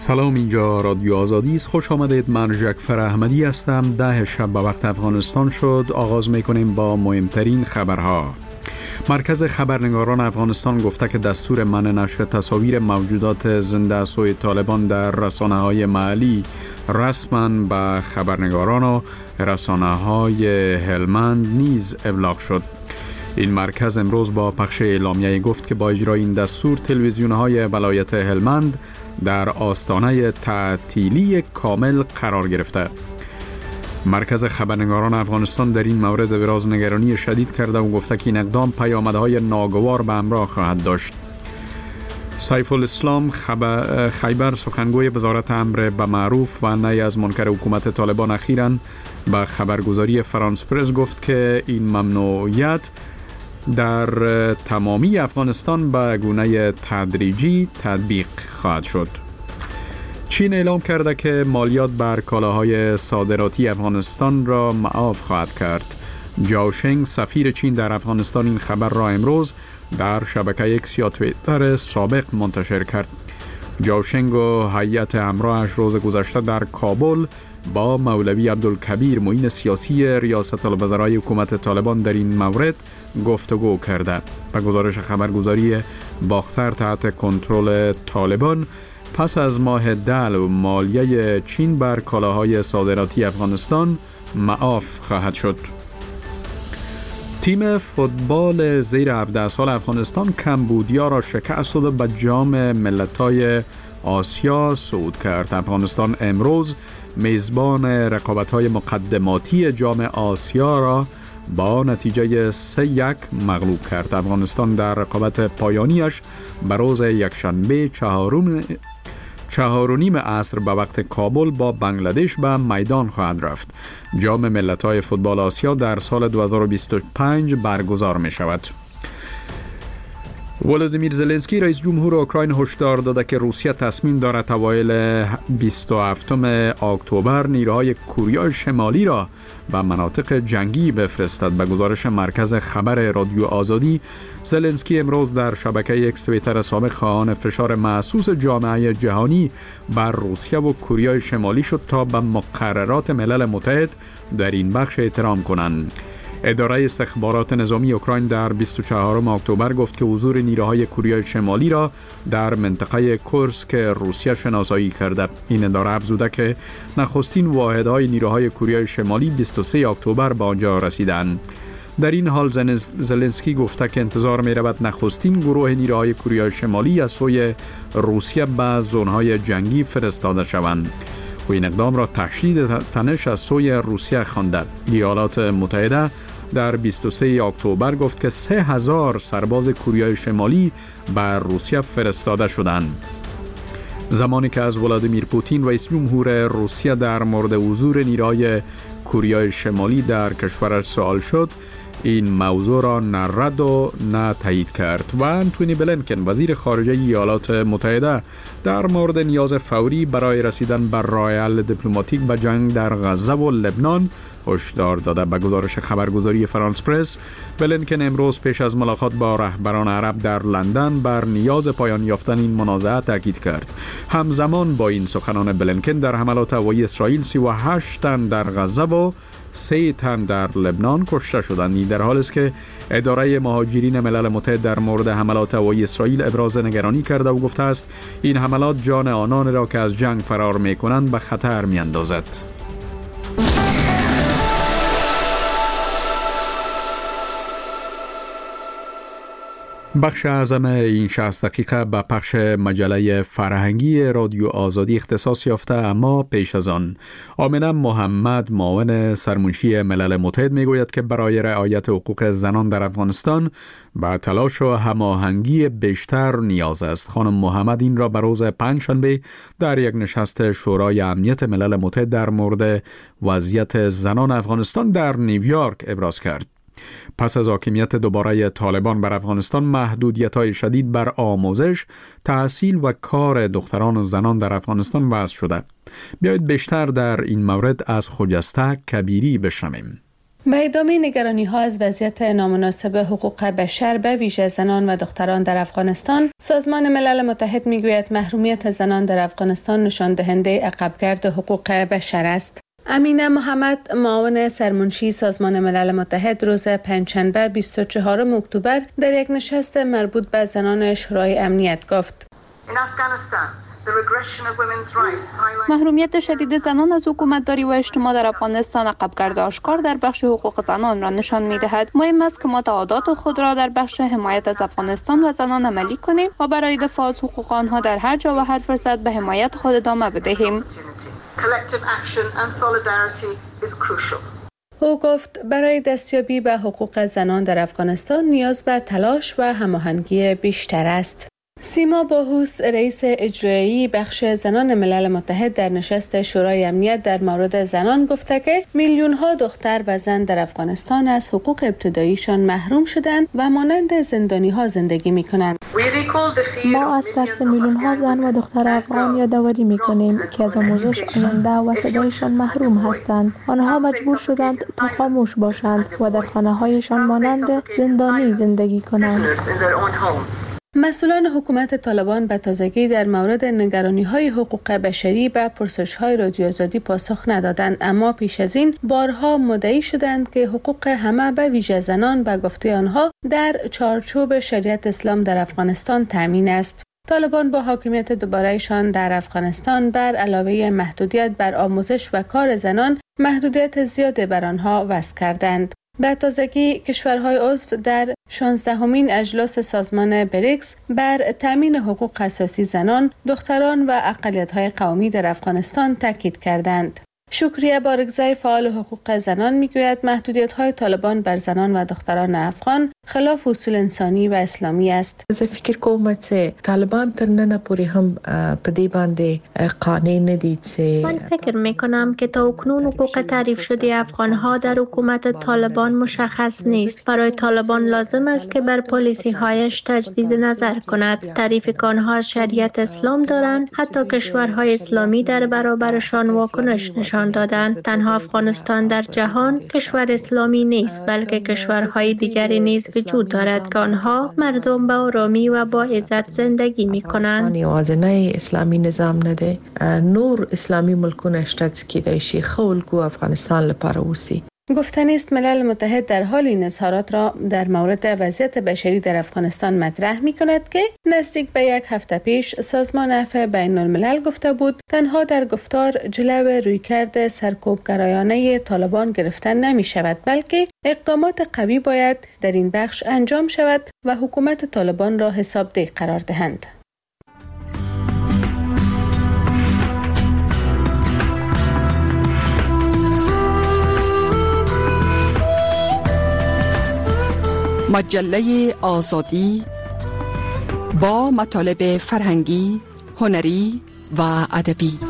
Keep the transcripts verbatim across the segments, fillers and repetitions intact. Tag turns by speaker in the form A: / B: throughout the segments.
A: سلام، اینجا رادیو آزادی است. خوش آمدید. من جعفر احمدی هستم. ده شب به وقت افغانستان شد. آغاز میکنیم با مهمترین خبرها. مرکز خبرنگاران افغانستان گفته که دستور منع نشر تصاویر موجودات زنده از سوی طالبان در رسانه‌های محلی رسما به خبرنگاران و رسانه‌های هلمند نیز ابلاغ شد. این مرکز امروز با پخش اعلامیه گفت که با اجرای این دستور تلویزیون‌های ولایت هلمند در آستانه تعطیلی کامل قرار گرفته. مرکز خبرنگاران افغانستان در این مورد ابراز نگرانی شدید کرده و گفته که این اقدام پیامدهای ناگوار به همراه خواهد داشت. سیف الاسلام خیبر، سخنگوی وزارت امر به معروف و نهی از منکر حکومت طالبان، اخیراً به خبرگزاری فرانس پرس گفت که این ممنوعیت در تمامی افغانستان به گونه تدریجی تطبیق خواهد شد. چین اعلام کرده که مالیات بر کالاهای صادراتی افغانستان را معاف خواهد کرد. جاو شنگ، سفیر چین در افغانستان، این خبر را امروز در شبکه ایکس یا توییتر سابق منتشر کرد. جاو شنگ و هیئت همراهش روز گذشته در کابل با مولوی عبدالکبیر، معین سیاسی ریاست الوزرای حکومت طالبان، در این مورد گفتگو کرده. به گزارش خبرگزاری باختر تحت کنترل طالبان، پس از ماه دلو مالیه چین بر کالاهای صادراتی افغانستان معاف خواهد شد. تیم فوتبال زیر هفده سال افغانستان کمبودیا را شکست داد و به جام ملت‌های آسیا صعود کرد. افغانستان امروز میزبان رقابت‌های مقدماتی جام آسیا را با نتیجه سه یک مغلوب کرد. افغانستان در رقابت پایانیش به روز یکشنبه چهارم چهار و نیم عصر به وقت کابل با بنگلادش به میدان خواهد رفت. جام ملت‌های فوتبال آسیا در سال دو هزار و بیست و پنج برگزار می شود. ولادیمیر زلنسکی، رئیس جمهور اوکراین، هشدار داده که روسیه تصمیم دارد اوایل بیست و هفتم اکتبر نیروهای کره شمالی را به مناطق جنگی بفرستد. به گزارش مرکز خبر رادیو آزادی، زلنسکی امروز در شبکه ایکس توییتر سابق خواهان فشار محسوس جامعه جهانی بر روسیه و کره شمالی شد تا به مقررات ملل متحد در این بخش احترام کنند. اداره استخبارات نظامی اوکراین در بیست و چهارم اکتبر گفت که حضور نیروهای کره شمالی را در منطقه کورسک روسیه شناسایی کرده. این اداره افزوده که نخستین واحدهای نیروهای کره شمالی بیست و سه اکتبر به آنجا رسیدند. در این حال زلنسکی گفته که انتظار می رود نخستین گروه نیروهای کره شمالی از سوی روسیه به زونهای جنگی فرستاده شوند و این اقدام را تشدید تنش از سوی روسیه خوانده. ایالات متحده در بیست و سه اکتبر گفت که سه هزار سرباز کره شمالی بر روسیه فرستاده شدند. زمانی که از ولادیمیر پوتین، رئیس جمهور روسیه، در مورد حضور نیروهای کره شمالی در کشورش سوال شد، این موضوع را نه رد و نه تایید کرد. و انتونی بلینکن، وزیر خارجه ایالات متحده، در مورد نیاز فوری برای رسیدن به راه حل دیپلماتیک به جنگ در غزه و لبنان هشدار داده. به گزارش خبرگزاری فرانس پرس، بلینکن امروز پیش از ملاقات با رهبران عرب در لندن بر نیاز پایان یافتن این منازعه تاکید کرد. همزمان با این سخنان بلینکن، در حملات هوایی اسرائیل سی و هشت تن در غزه و سه تن در لبنان کشته شدند. در حالی است که اداره مهاجرین ملل متحد در مورد حملات هوایی اسرائیل ابراز نگرانی کرده و گفته است این حملات جان آنان را که از جنگ فرار می‌کنند به خطر می‌اندازد. بخش اعظم این شصت دقیقه به پخش مجله فرهنگی رادیو آزادی اختصاص یافته، اما پیش از آن آمنه محمد، معاون سرمنشی ملل متحد، میگوید که برای رعایت حقوق زنان در افغانستان به تلاش و هماهنگی بیشتر نیاز است. خانم محمد این را به روز پنجشنبه در یک نشست شورای امنیت ملل متحد در مورد وضعیت زنان افغانستان در نیویورک ابراز کرد. پس از حاکمیت دوباره طالبان بر افغانستان، محدودیت‌های شدید بر آموزش، تحصیل و کار دختران و زنان در افغانستان وضع شده. بیایید بیشتر در این مورد از خجسته کبیری بشنویم.
B: به ادامه نگرانی ها از وضعیت نامناسب حقوق بشر به ویژه زنان و دختران در افغانستان، سازمان ملل متحد میگوید محرومیت زنان در افغانستان نشان دهنده عقبگرد حقوق بشر است. امینه محمد، معاون سرمنشی سازمان ملل متحد، روز پنجشنبه بیست و چهارم اکتبر در یک نشست مربوط به زنان شورای امنیت گفت:
C: محرومیت شدید زنان از حکومتداری و اجتماع در افغانستان عقبگرد آشکار در بخش حقوق زنان را نشان می‌دهد. مهم است که ما تعهدات خود را در بخش حمایت از افغانستان و زنان عملی کنیم و برای دفاع از حقوق آنها در هر جا و هر فرصت به حمایت خود ادامه بدهیم.
B: او گفت برای دستیابی به حقوق زنان در افغانستان نیاز به تلاش و هماهنگی بیشتر است. سیما باهوس، رئیس اجرایی بخش زنان ملل متحد، در نشست شورای امنیت در مورد زنان گفته که میلیون ها دختر و زن در افغانستان از حقوق ابتداییشان محروم شدند و مانند زندانی ها زندگی می کنند.
D: ما از ترس میلیون ها زن و دختر افغان یادآوری می کنیم که از آموزش، آینده و صدایشان محروم هستند. آنها مجبور شدند تا خاموش باشند و در خانه هایشان مانند زندانی زندگی کنند.
B: مسئولان حکومت طالبان به تازگی در مورد نگرانی‌های حقوق بشری به پرسش‌های رادیو آزادی پاسخ ندادند، اما پیش از این بارها مدعی شدند که حقوق همه به ویژه زنان به گفته آنها در چارچوب شریعت اسلام در افغانستان تامین است. طالبان با حاکمیت دوباره‌شان در افغانستان بر علاوه محدودیت بر آموزش و کار زنان، محدودیت زیاد بر آنها وضع کردند. به تازگی کشورهای عضو در شانزدهمین اجلاس سازمان بریکس بر تامین حقوق اساسی زنان، دختران و اقلیت‌های قومی در افغانستان تاکید کردند. شکریه بارگزای فعال حقوق زنان میگوید محدودیت‌های طالبان بر زنان و دختران افغان خلاف اصول انسانی و اسلامی است.
E: زه فکر کوم چې طالبان تر نن پورې هم په دې باندې قانع ندي چې
D: من فکر میکنم که تا اکنون حقوق تعریف شده افغان‌ها در حکومت طالبان مشخص نیست. برای طالبان لازم است که بر پالیسی هایش تجدید نظر کند. تعریف که آنها از شریعت اسلام دارند، حتی کشورهای اسلامی در برابرشان واکنش نشان دادند. تنها افغانستان در جهان کشور اسلامی نیست، بلکه کشورهای دیگری نیز وجود دارد که آنها مردم با آرامی و با عزت زندگی می کنند.
E: یوازینی اسلامی نظام نه دی، نور اسلامی ملکونه شته چې کیدای شي خلکو افغانستان لپاره اوسي.
B: گفتنی است ملل متحد در حال این اظهارات را در مورد وضعیت بشری در افغانستان مطرح می کند که نزدیک به یک هفته پیش سازمان عفو بین الملل گفته بود تنها در گفتار جلو رویکرد سرکوبگرایانه طالبان گرفتن نمی شود، بلکه اقدامات قوی باید در این بخش انجام شود و حکومت طالبان را حسابدهی قرار دهند.
F: مجله آزادی با مطالب فرهنگی، هنری و ادبی.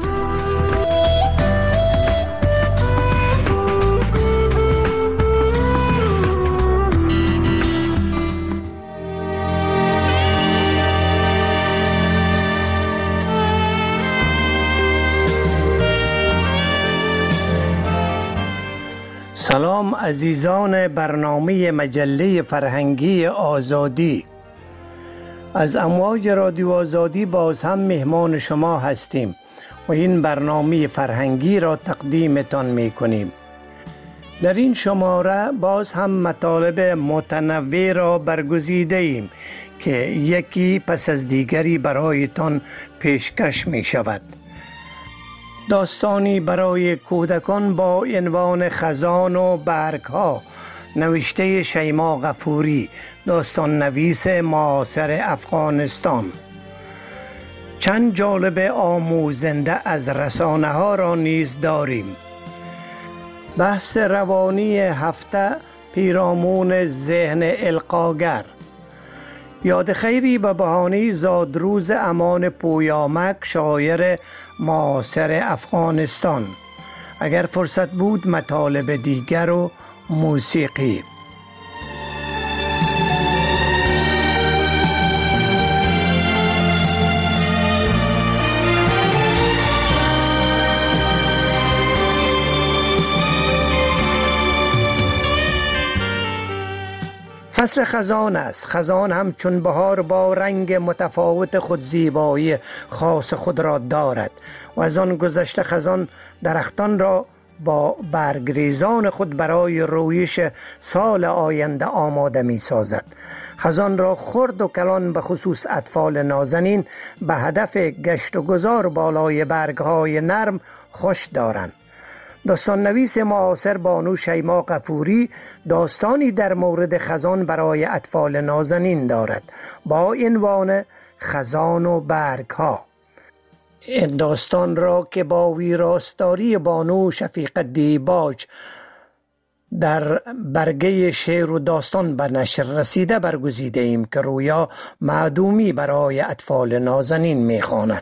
G: سلام عزیزان برنامه مجله فرهنگی آزادی. از امواج رادیو آزادی باز هم مهمان شما هستیم و این برنامه فرهنگی را تقدیمتان می کنیم. در این شماره باز هم مطالب متنوع را برگزیده ایم که یکی پس از دیگری برایتان پیشکش می شود. داستانی برای کودکان با عنوان خزان و برگ‌ها نوشته شیما غفوری، داستان نویس معاصر افغانستان. چند جالب آموزنده از رسانه ها را نیز داریم. بحث روانی هفته پیرامون ذهن القاگر. یاد خیری به بهانه زادروز امان پویامک، شاعر معاصر افغانستان. اگر فرصت بود مطالب دیگر و موسیقی. فصل خزان است. خزان هم چون بهار با رنگ متفاوت خود زیبایی خاص خود را دارد و از آن گذشته خزان درختان را با برگریزان خود برای رویش سال آینده آماده می سازد. خزان را خرد و کلان به خصوص اطفال نازنین به هدف گشت و گذار بالای برگهای نرم خوش دارند. داستان نویس معاصر بانو شیما غفوری داستانی در مورد خزان برای اطفال نازنین دارد با عنوان خزان و برگ ها. این داستان را که با ویراستاری بانو شفیق دیباج در برگه شعر و داستان به نشر رسیده برگزیده ایم که رویا معدومی برای اطفال نازنین می خواند.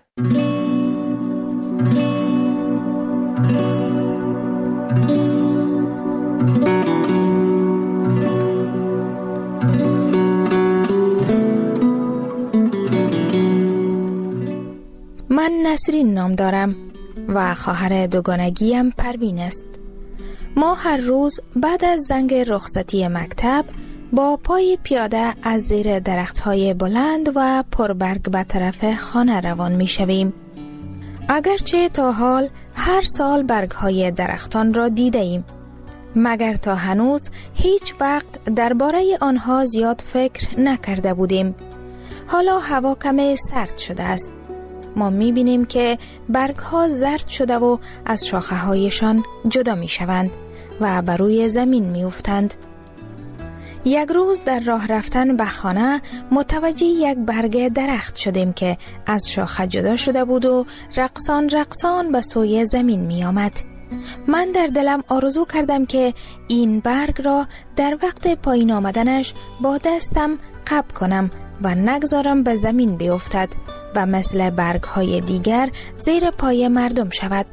H: من نسرین نام دارم و خواهر دوگانگیم پروین است. ما هر روز بعد از زنگ رخصتی مکتب با پای پیاده از زیر درخت‌های بلند و پربرگ به طرف خانه روان می‌شویم. اگرچه تا حال هر سال برگ‌های درختان را دیده‌ایم، مگر تا هنوز هیچ وقت درباره آنها زیاد فکر نکرده بودیم. حالا هوا کمی سرد شده است. ما می‌بینیم که برگ‌ها زرد شده و از شاخه‌هایشان جدا می‌شوند و بر روی زمین می‌افتند. یک روز در راه رفتن به خانه متوجه یک برگ درخت شدیم که از شاخه جدا شده بود و رقصان رقصان به سوی زمین می‌آمد. من در دلم آرزو کردم که این برگ را در وقت پایین آمدنش با دستم قبض کنم و نگذارم به زمین بیفتد و مثل برگ‌های دیگر زیر پای مردم شود.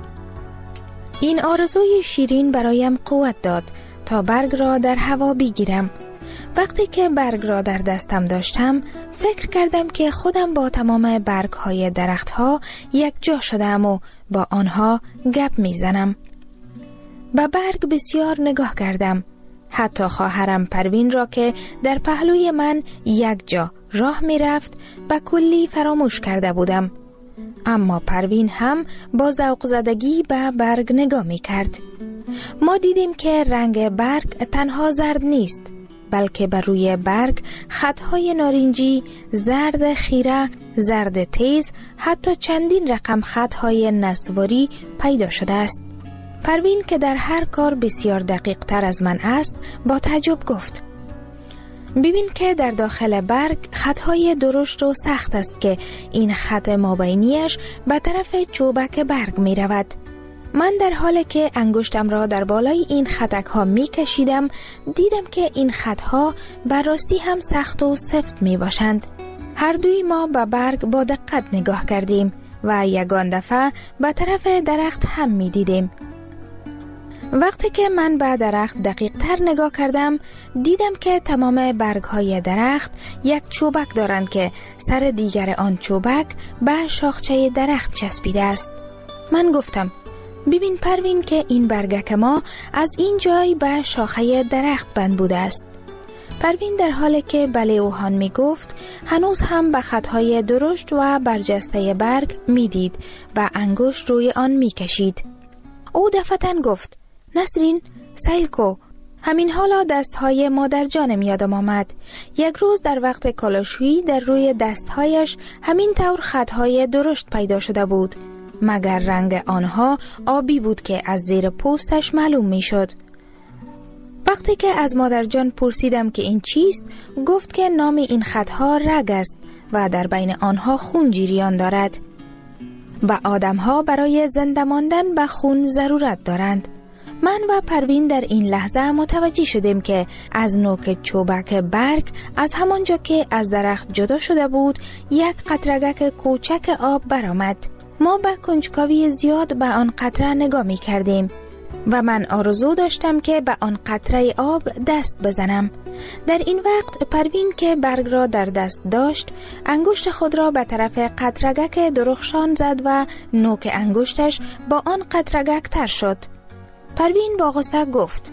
H: این آرزوی شیرین برایم قوت داد تا برگ را در هوا بگیرم. وقتی که برگ را در دستم داشتم فکر کردم که خودم با تمام برگ‌های درخت‌ها یک جا شدم و با آنها گپ می‌زنم. به برگ بسیار نگاه کردم. حتی خواهرم پروین را که در پهلوی من یک جا راه می رفت به کلی فراموش کرده بودم. اما پروین هم با ذوق زدگی به برگ نگاه می کرد. ما دیدیم که رنگ برگ تنها زرد نیست، بلکه بر روی برگ خطهای نارنجی، زرد خیره، زرد تیز، حتی چندین رقم خطهای نسواری پیدا شده است. پروین که در هر کار بسیار دقیق تر از من است با تعجب گفت: ببین که در داخل برگ خطهای درشت و سخت است که این خط مابینیش به طرف چوبک برگ می رود. من در حالی که انگشتم را در بالای این خطک ها می کشیدم دیدم که این خطها بر راستی هم سخت و سفت می باشند. هر دوی ما به برگ با دقت نگاه کردیم و یگان دفعه به طرف درخت هم می دیدیم. وقتی که من به درخت دقیق تر نگاه کردم دیدم که تمام برگ های درخت یک چوبک دارند که سر دیگر آن چوبک به شاخچه درخت چسبیده است. من گفتم: ببین پروین که این برگک ما از این جای به شاخه درخت بند بوده است. پروین در حالی که بله اوهان می گفت هنوز هم به خطهای درشت و برجسته برگ می دید و انگشت روی آن می کشید. او دفتن گفت: نسرین، سیل کو. همین حالا دستهای مادر جانم یادم آمد. یک روز در وقت کالاشویی در روی دستهایش همین طور خطهای درشت پیدا شده بود، مگر رنگ آنها آبی بود که از زیر پوستش معلوم می شد. وقتی که از مادر جان پرسیدم که این چیست، گفت که نام این خطها رگ است و در بین آنها خون جریان دارد و آدمها برای زنده ماندن به خون ضرورت دارند. من و پروین در این لحظه متوجه شدیم که از نوک چوبک برگ از همانجا که از درخت جدا شده بود یک قطرگک کوچک آب برآمد. ما به کنجکاوی زیاد به آن قطره نگاه می کردیم و من آرزو داشتم که به آن قطره آب دست بزنم. در این وقت پروین که برگ را در دست داشت انگشت خود را به طرف قطرگک درخشان زد و نوک انگشتش با آن قطرگک تر شد. پروین با غصه گفت: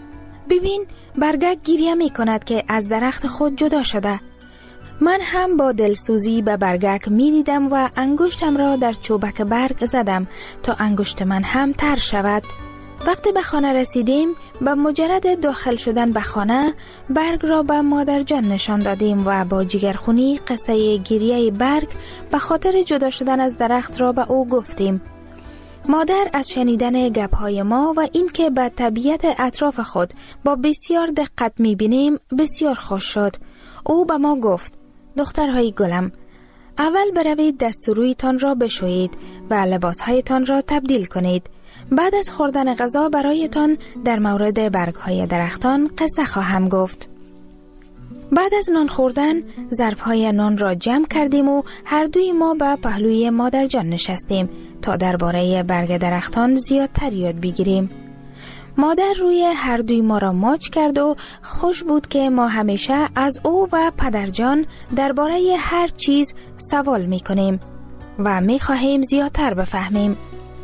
H: ببین برگک گریه می کند که از درخت خود جدا شده. من هم با دلسوزی به برگک می دیدم و انگشتم را در چوبک برگ زدم تا انگشت من هم تر شود. وقتی به خانه رسیدیم به مجرد داخل شدن به خانه برگ را به مادر جان نشان دادیم و با جگرخونی قصه گریه برگ به خاطر جدا شدن از درخت را به او گفتیم. مادر از شنیدن گپ‌های ما و اینکه به طبیعت اطراف خود با بسیار دقت می‌بینیم بسیار خوش شد. او به ما گفت: دخترهای گلم، اول بروید دسترویتان را بشویید و لباسهایتان را تبدیل کنید. بعد از خوردن غذا برایتان در مورد برگ‌های درختان قصه خواهم گفت. بعد از نان خوردن ظرف‌های نان را جمع کردیم و هر دوی ما به پهلوی مادر جان نشستیم تا درباره برگ درختان زیادتر یاد بگیریم. مادر روی هر دوی ما را ماچ کرد و خوش بود که ما همیشه از او و پدرجان درباره هر چیز سوال می کنیم و می خواهیم زیادتر بفهمیم.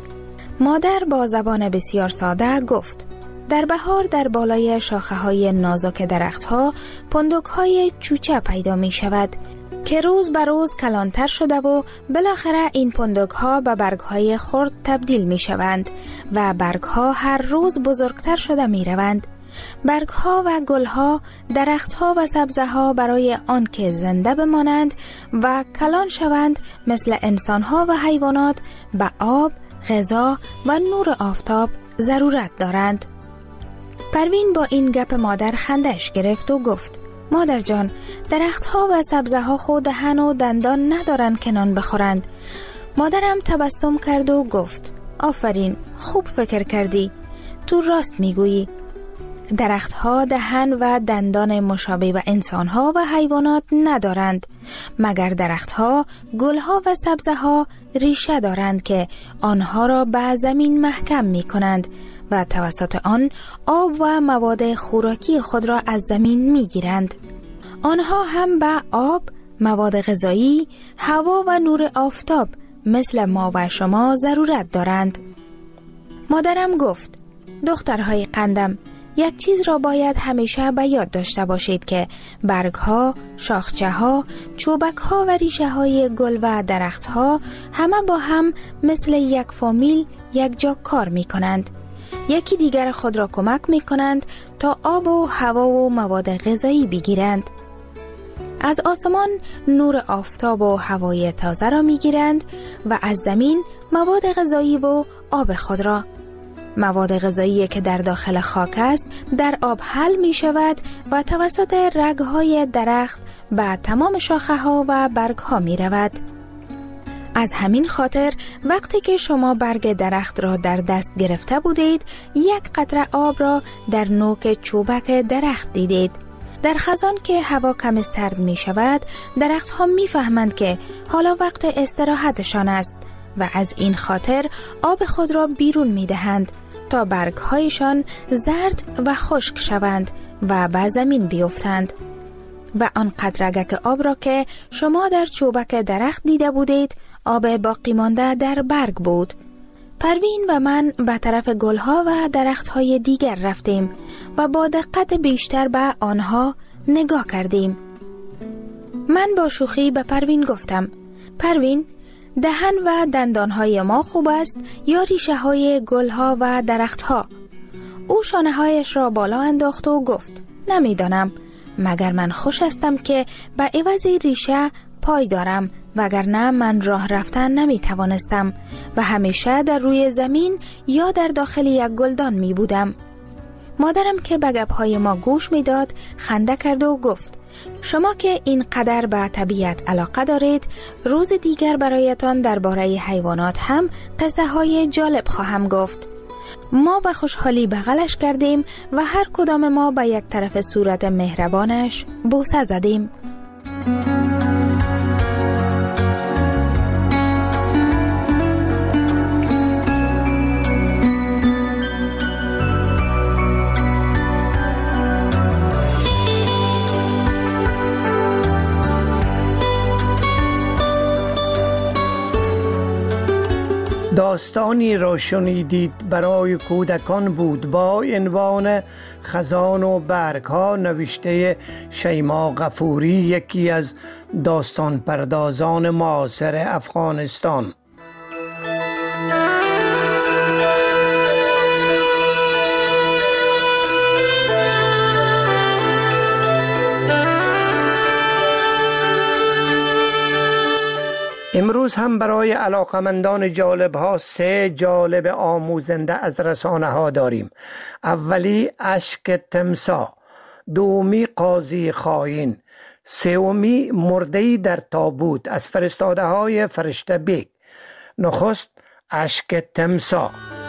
H: مادر با زبان بسیار ساده گفت: در بهار در بالای شاخه های نازک درخت ها پندک های چوچه پیدا می شود که روز به روز کلانتر شده و بالاخره این پندک ها به برگ های خرد تبدیل می شوند و برگ ها هر روز بزرگتر شده می روند. برگ ها و گل ها، درخت ها و سبزه ها برای آن که زنده بمانند و کلان شوند مثل انسان ها و حیوانات به آب، غذا و نور آفتاب ضرورت دارند. پروین با این گپ مادر خندش گرفت و گفت: مادر جان، درخت ها و سبزه ها خود دهن و دندان ندارند که نان بخورند. مادرم تبسم کرد و گفت: آفرین، خوب فکر کردی. تو راست میگویی. درخت ها دهن و دندان مشابه به انسان ها و حیوانات ندارند، مگر درخت ها، گل ها و سبزه ها ریشه دارند که آنها را به زمین محکم می کنند و توسط آن آب و مواد خوراکی خود را از زمین می گیرند. آنها هم به آب، مواد غذایی، هوا و نور آفتاب مثل ما و شما ضرورت دارند. مادرم گفت: دخترهای قندم، یک چیز را باید همیشه به یاد داشته باشید که برگ ها، شاخچه ها، چوبک ها و ریشه های گل و درخت ها همه با هم مثل یک فامیل یک جا کار می کنند. یکی دیگر خود را کمک می کنند تا آب و هوا و مواد غذایی بگیرند. از آسمان نور آفتاب و هوای تازه را می گیرند و از زمین مواد غذایی و آب خود را. مواد غذایی که در داخل خاک است در آب حل می شود و توسط رگ‌های درخت به تمام شاخه ها و برگ ها می رود. از همین خاطر وقتی که شما برگ درخت را در دست گرفته بودید، یک قطره آب را در نوک چوبک درخت دیدید. در خزان که هوا کم سرد می شود، درخت ها می فهمند که حالا وقت استراحتشان است و از این خاطر آب خود را بیرون می دهند تا برگ هایشان زرد و خشک شوند و به زمین بیفتند. و آن قطره‌ک آب را که شما در چوبک درخت دیده بودید، آب باقی مانده در برگ بود. پروین و من به طرف گلها و درختهای دیگر رفتیم و با دقت بیشتر به آنها نگاه کردیم. من با شوخی به پروین گفتم: پروین، دهن و دندانهای ما خوب است یا ریشه های گلها و درختها؟ او شانه هایش را بالا انداخت و گفت: نمیدانم، مگر من خوش هستم که به عوض ریشه پای دارم، وگرنه من راه رفتن نمی توانستم و همیشه در روی زمین یا در داخل یک گلدان می بودم. مادرم که به گپ‌های ما گوش می داد خنده کرد و گفت: شما که این قدر به طبیعت علاقه دارید، روز دیگر برایتان درباره حیوانات هم قصه های جالب خواهم گفت. ما به خوشحالی بغلش کردیم و هر کدام ما به یک طرف صورت مهربانش بوسه زدیم.
G: داستانی را شنیدید برای کودکان بود با عنوان خزان و برگ ها نوشته شیما غفوری، یکی از داستان پردازان معاصر افغانستان. امروز هم برای علاقمندان جالب ها سه جالب آموزنده از رسانه ها داریم. اولی اشک تمساح، دومی قاضی خائن، سومی مرده‌ای در تابوت از فرستاده های فرشته بیگ. نخست اشک تمساح.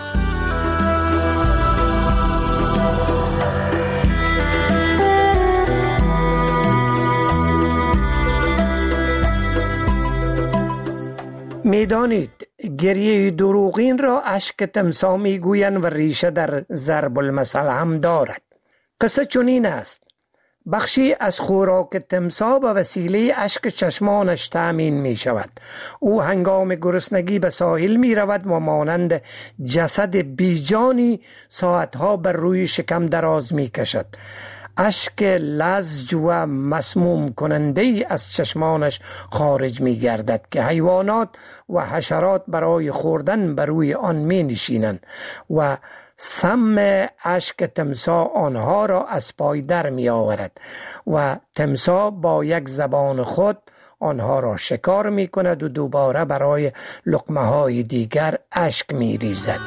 G: میدانید گریه دروغین را اشک تمساح میگویند و ریشه در ضرب المثل هم دارد. قصه چنین است: بخشی از خوراک تمساح به وسیله اشک چشمانش تأمین می شود. او هنگام گرسنگی به ساحل می رود و مانند جسد بیجانی ساعتها بر روی شکم دراز می کشد. اشک لزج و مسموم کننده ای از چشمانش خارج می گردد که حیوانات و حشرات برای خوردن بر روی آن می نشینند و سم اشک تمساح آنها را از پای در می آورد و تمساح با یک زبان خود آنها را شکار می کند و دوباره برای لقمه های دیگر اشک می ریزد.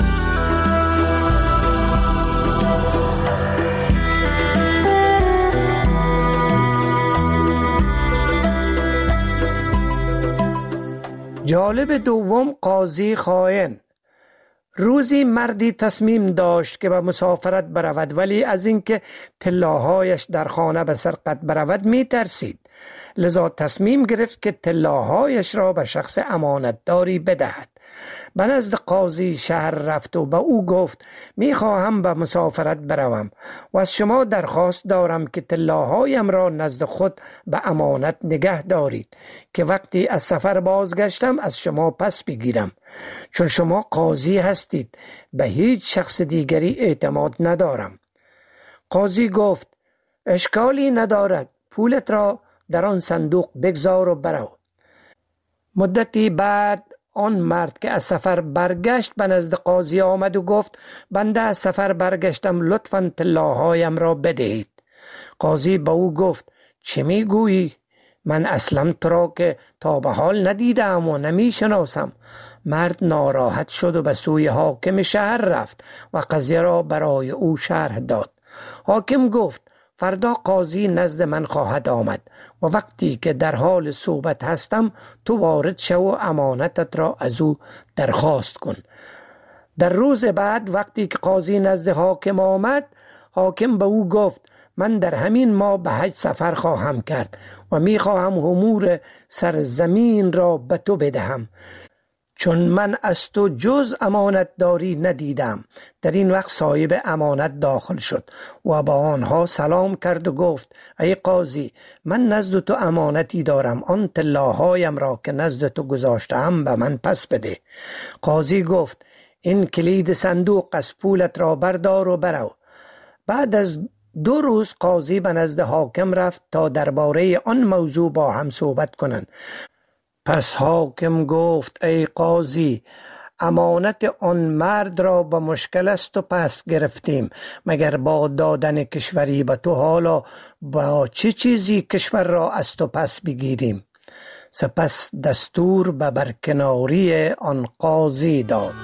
G: جالب دوم قاضی خائن. روزی مردی تصمیم داشت که به مسافرت برود، ولی از اینکه طلاهایش در خانه به سرقت برود می ترسید. لذا تصمیم گرفت که طلاهایش را به شخص امانتداری بدهد. به نزد قاضی شهر رفت و به او گفت می خواهم به مسافرت بروم و از شما درخواست دارم که طلاهایم را نزد خود به امانت نگه دارید که وقتی از سفر بازگشتم از شما پس بگیرم، چون شما قاضی هستید، به هیچ شخص دیگری اعتماد ندارم. قاضی گفت اشکالی ندارد، پولت را در آن صندوق بگذار و برو. مدتی بعد آن مرد که از سفر برگشت به نزد قاضی آمد و گفت بنده از سفر برگشتم، لطفاً طلاهایم را بدهید. قاضی به او گفت چه میگویی؟ من اصلا تو را که تا به حال ندیدم و نمی شناسم. مرد ناراحت شد و به سوی حاکم شهر رفت و قضیه را برای او شرح داد. حاکم گفت فردا قاضی نزد من خواهد آمد و وقتی که در حال صحبت هستم تو وارد شو و امانتت را از او درخواست کن. در روز بعد وقتی که قاضی نزد حاکم آمد، حاکم به او گفت من در همین ماه به حج سفر خواهم کرد و می خواهم امور سرزمین را به تو بدهم، چون من از تو جز امانت داری ندیدم. در این وقت صاحب امانت داخل شد و با آنها سلام کرد و گفت ای قاضی، من نزد تو امانتی دارم، آن طلاهایم را که نزد تو گذاشتم به من پس بده. قاضی گفت این کلید صندوق از پولت را بردار و برو. بعد از دو روز قاضی به نزد حاکم رفت تا درباره آن موضوع با هم صحبت کنند. پس حاکم گفت ای قاضی، امانت آن مرد را به مشکل است و پس گرفتیم، مگر با دادن کشوری به تو حالا با چه چیزی کشور را از تو پس بگیریم؟ سپس دستور به برکناری آن قاضی داد.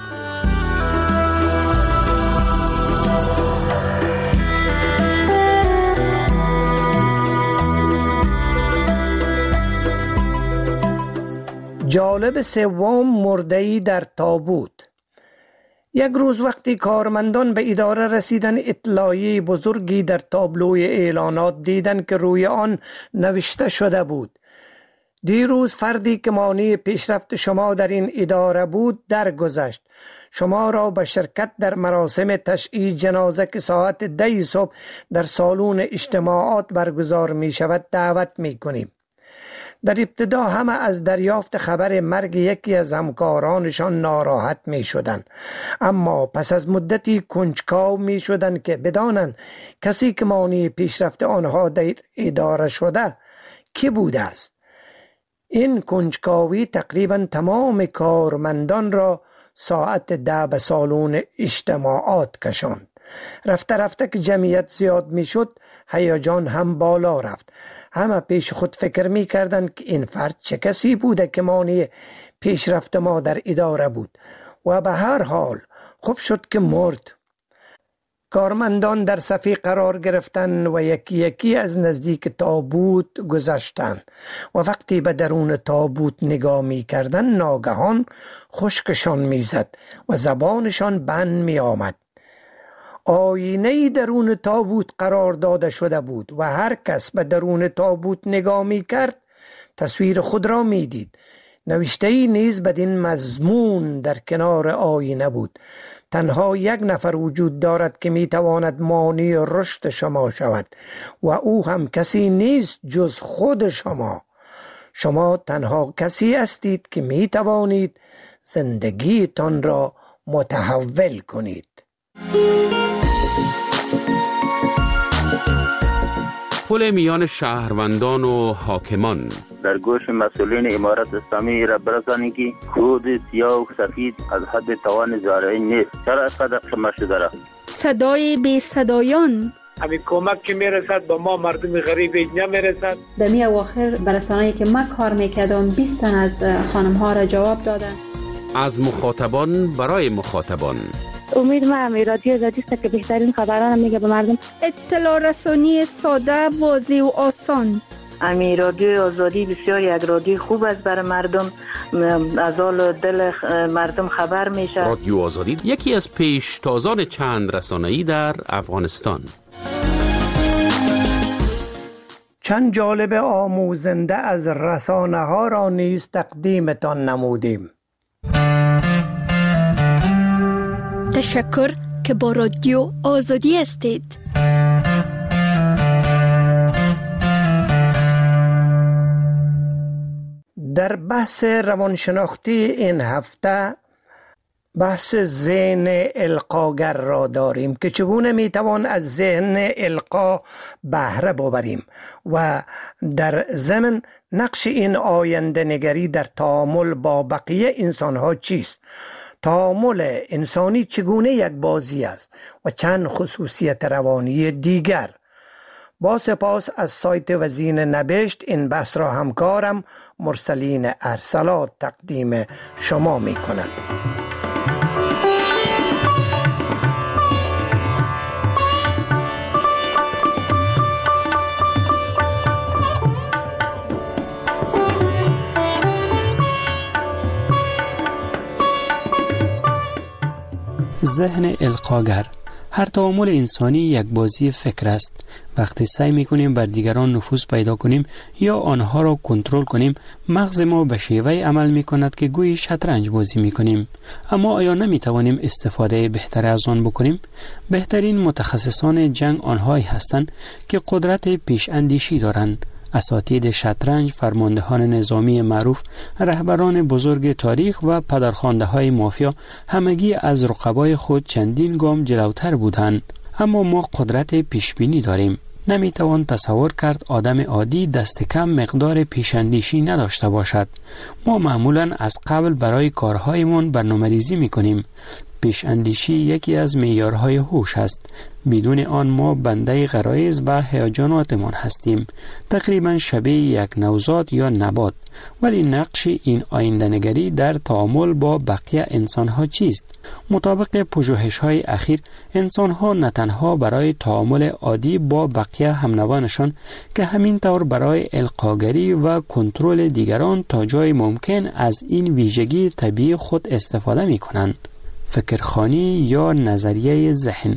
G: جالب سوم مرده‌ای در تابوت. یک روز وقتی کارمندان به اداره رسیدن، اطلاعیه بزرگی در تابلوی اعلانات دیدند که روی آن نوشته شده بود دیروز فردی که مانع پیشرفت شما در این اداره بود درگذشت. شما را به شرکت در مراسم تشییع جنازه که ساعت ده صبح در سالن اجتماعات برگزار می شود دعوت می کنیم. در ابتدا همه از دریافت خبر مرگ یکی از همکارانشان ناراحت می شدند، اما پس از مدتی کنجکاو می شدند که بدانند کسی که مانع پیشرفت آنها در اداره شده کی بوده است. این کنجکاوی تقریبا تمام کارمندان را ساعت ده به سالن اجتماعات کشاند. رفته رفته که جمعیت زیاد می شد، هیجان هم بالا رفت. همه پیش خود فکر می کردند که این فرد چه کسی بوده که مانع پیشرفت ما در اداره بود و به هر حال خوب شد که مرد. کارمندان در صفی قرار گرفتند و یکی یکی از نزدیک تابوت گذشتند و وقتی به درون تابوت نگاه می کردند ناگهان خشکشان می زد و زبانشان بند می آمد. آینه درون تابوت قرار داده شده بود و هر کس به درون تابوت نگاه می کرد تصویر خود را می دید. نوشته‌ای نیز بدین مضمون در کنار آینه بود: تنها یک نفر وجود دارد که می تواند مانع رشد شما شود و او هم کسی نیست جز خود شما. شما تنها کسی هستید که می توانید زندگیتان را متحول کنید.
I: پل میان شهروندان و حاکمان.
J: در گوش مسئولین امارت اسلامی را برسانید که خود سیاه و سفید از حد توان زارعی نیست. چرا اینقدر شما شده را؟
K: صدای بی صدایان.
L: همین کمک که میرسد به ما مردم غریب نمیرسد.
M: در می اواخر برسانه‌ای که من کار میکردم بیست تن از خانم ها را جواب دادن.
I: از مخاطبان برای مخاطبان.
N: امید ما هم رادیو آزادی است که بهترین خبران میگه به مردم.
K: اطلاع رسانی ساده، واضح و آسان.
O: امی رادیو آزادی بسیار یک رادیو خوب است برای مردم، از حال دل مردم خبر میشه.
I: رادیو آزادی یکی از پیشتازان چند رسانه‌ای در افغانستان.
G: چند جالب آموزنده از رسانه ها را نیز تقدیمتان نمودیم.
K: تشکر که با رادیو آزادی هستید.
G: در بحث روانشناختی این هفته بحث ذهن القاگر را داریم که چگونه میتوان از ذهن القا بهره ببریم و در ضمن نقش این آینده نگری در تعامل با بقیه انسان ها چیست. تعامل انسانی چگونه یک بازی است و چند خصوصیت روانی دیگر. با سپاس از سایت وزین نبشت این بحث را همکارم مرسلین ارسلات تقدیم شما می کند.
P: ذهن القاگر. هر تعامل انسانی یک بازی فکر است. وقتی سعی می‌کنیم بر دیگران نفوذ پیدا کنیم یا آنها را کنترل کنیم، مغز ما به شیوهی عمل می‌کند که گویی شطرنج بازی می‌کنیم. اما آیا نمی‌توانیم استفاده بهتر از آن بکنیم؟ بهترین متخصصان جنگ آنهایی هستند که قدرت پیش اندیشی دارند. اساتید شطرنج، فرماندهان نظامی معروف، رهبران بزرگ تاریخ و پدرخوانده های مافیا همگی از رقبای خود چندین گام جلوتر بودند. اما ما قدرت پیشبینی داریم. نمیتوان تصور کرد آدم عادی دست کم مقدار پیشاندیشی نداشته باشد. ما معمولا از قبل برای کارهایمان برنامه‌ریزی میکنیم. پیش اندیشی یکی از معیارهای هوش است. بدون آن ما بنده غرایز و هیجاناتمان هستیم، تقریبا شبیه یک نوزاد یا نبات. ولی نقش این آینده‌نگری در تعامل با بقیه انسان‌ها چیست؟ مطابق پژوهش‌های اخیر، انسان‌ها نه تنها برای تعامل عادی با بقیه همنوانشان که همین طور برای القاگری و کنترل دیگران تا جای ممکن از این ویژگی طبیعی خود استفاده می‌کنند. فکرخوانی یا نظریه ذهن.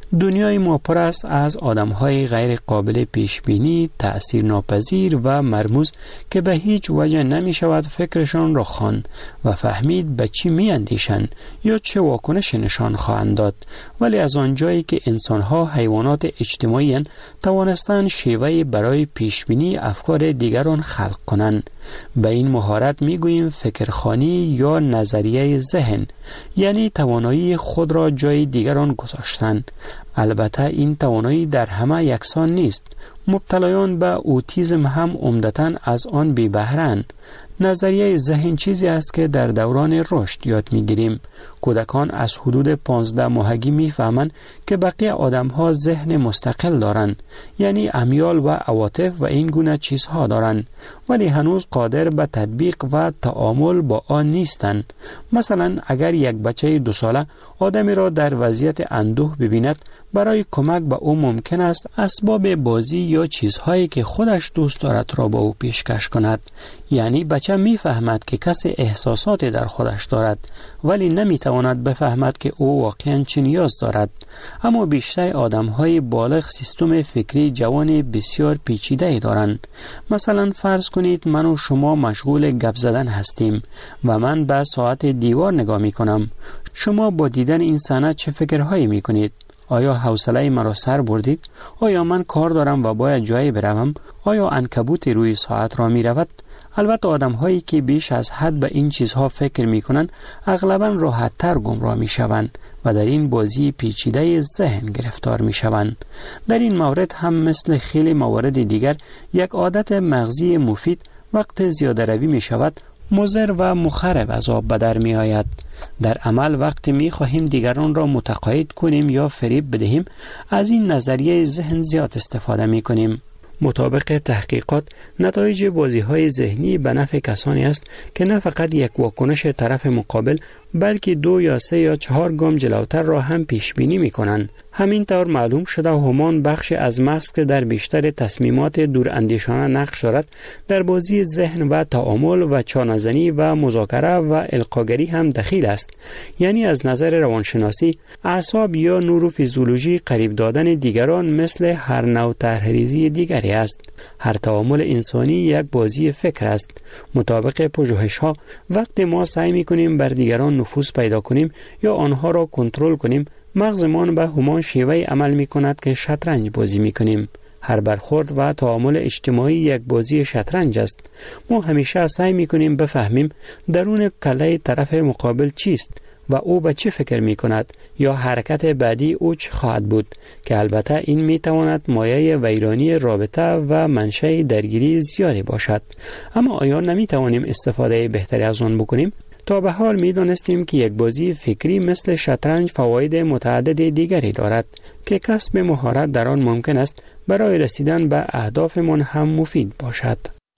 P: دنیای ما پر است از آدم‌های غیر قابل پیش‌بینی، تأثیر ناپذیر و مرموز که به هیچ وجه نمی‌شود فکرشان را خواند و فهمید به چی می‌اندیشند یا چه واکنش نشان خواهند داد. ولی از آنجایی که انسان‌ها حیوانات اجتماعی اند، توانستند شیوهی برای پیش‌بینی افکار دیگران خلق کنند. به این مهارت می‌گوییم فکرخوانی یا نظریه ذهن، یعنی توانایی خود را جای دیگران گذاشتن. البته این توانایی در همه یکسان نیست. مبتلایان به اوتیسم هم عمدتاً از آن بی بهره‌اند. نظریه ذهن چیزی است که در دوران رشد یاد می‌گیریم. کودکان از حدود پانزده ماهگی می‌فهمند که بقیه آدم‌ها ذهن مستقل دارند، یعنی امیال و عواطف و این گونه چیزها دارند، ولی هنوز قادر به تطبیق و تعامل با آن نیستند. مثلا اگر یک بچه دو ساله آدمی را در وضعیت اندوه ببیند، برای کمک به او ممکن است اسباب بازی یا چیزهایی که خودش دوست دارد را با او پیشکش کند. یعنی بچه می‌فهمد که کسی احساساتی در خودش دارد، ولی نمی‌تواند بفهمد که او واقعاً چه نیاز دارد. اما بیشتر آدم‌های بالغ سیستم فکری جوان بسیار پیچیده‌ای دارند. مثلا فرض کنید من و شما مشغول گپ زدن هستیم و من به ساعت دیوار نگاه می‌کنم. شما با دیدن این صحنه چه فکرهایی می‌کنید؟ آیا حوصله مرا سر بردید؟ آیا من کار دارم و باید جایی بروم؟ آیا عنکبوت روی ساعت را می رود؟ البته آدم هایی که بیش از حد به این چیزها فکر می کنند اغلباً راحت تر گمراه می شوند و در این بازی پیچیده ذهن گرفتار می شوند. در این مورد هم مثل خیلی موارد دیگر یک عادت مغزی مفید وقت زیاده روی می شود مضر و مخرب از آب به در می آید. در عمل وقتی می خواهیم دیگران را متقاعد کنیم یا فریب بدهیم، از این نظریه ذهن زیاد استفاده می کنیم. مطابق تحقیقات، نتایج بازی‌های ذهنی به نفع کسانی است که نه فقط یک واکنش طرف مقابل بلکه دو یا سه یا چهار گام جلوتر را هم پیش بینی می‌کنند. همین طور معلوم شده همان بخش از مغز که در بیشتر تصمیمات دوراندیشانه نقش دارد، در بازی ذهن و تعامل و چانه‌زنی و مذاکره و القاگری هم دخیل است. یعنی از نظر روانشناسی، اعصاب یا نوروفیزیولوژی قریب دادن دیگران مثل هر نوع طرح‌ریزی دیگری است. هر تعامل انسانی یک بازی فکر است. مطابق پژوهش‌ها، وقتی ما سعی می‌کنیم بر دیگران نفوذ پیدا کنیم یا آنها را کنترل کنیم، مغزمان به همان شیوه عمل می کند که شطرنج بازی می کنیم. هر برخورد و تعامل اجتماعی یک بازی شطرنج است. ما همیشه سعی می کنیم بفهمیم درون کله طرف مقابل چیست و او به چه فکر می کند یا حرکت بعدی او چه خواهد بود، که البته این می تواند مایه ویرانی رابطه و منشأ درگیری زیادی باشد. اما آیا نمی توانیم استفاده بهتری از آن بکنیم؟ تا به حال می دانستیم که یک بازی فکری مثل شطرنج فواید متعدد دیگری دارد که کسب مهارت در آن ممکن است برای رسیدن به اهدافمان هم مفید باشد.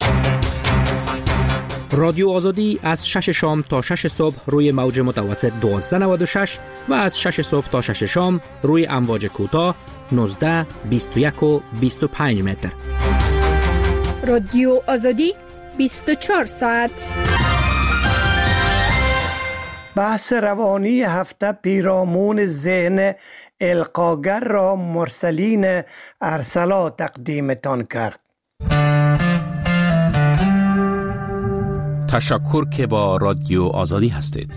Q: رادیو آزادی از شش شام تا شش صبح روی موج متوسط دوازده نود و شش و از شش صبح تا شش شام روی امواج کوتاه نوزده، بیست و یک و بیست و پنج متر.
K: رادیو آزادی بیست و چهار ساعت.
G: بحث روانی هفته پیرامون ذهن القاگر را مرسلین ارسلا تقدیمتان کرد.
I: تشکر که با رادیو آزادی هستید.